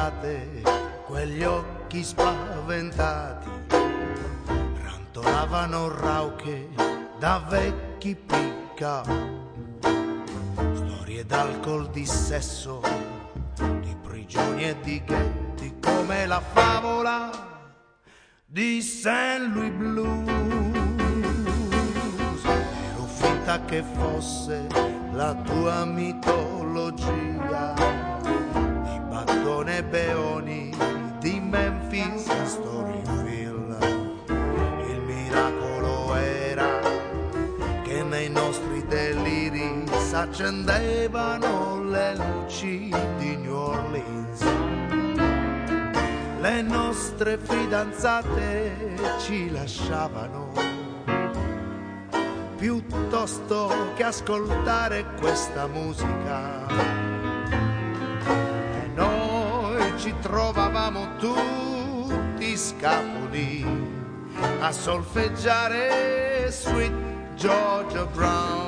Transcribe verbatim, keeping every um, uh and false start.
d'estate, quegli occhi spaventati rantolavano rauche da vecchi picca, storie d'alcol, di sesso, di prigioni e di ghetti, come la favola di Saint Louis Blues. Ero finta che fosse la tua mitologia di Battone Beoni, di Memphis a Storyville. Il miracolo era che nei nostri deliri s'accendevano le luci di New Orleans. Le nostre fidanzate ci lasciavano piuttosto che ascoltare questa musica, e noi ci trovavamo tutti scapoli a solfeggiare Sweet Georgia Brown.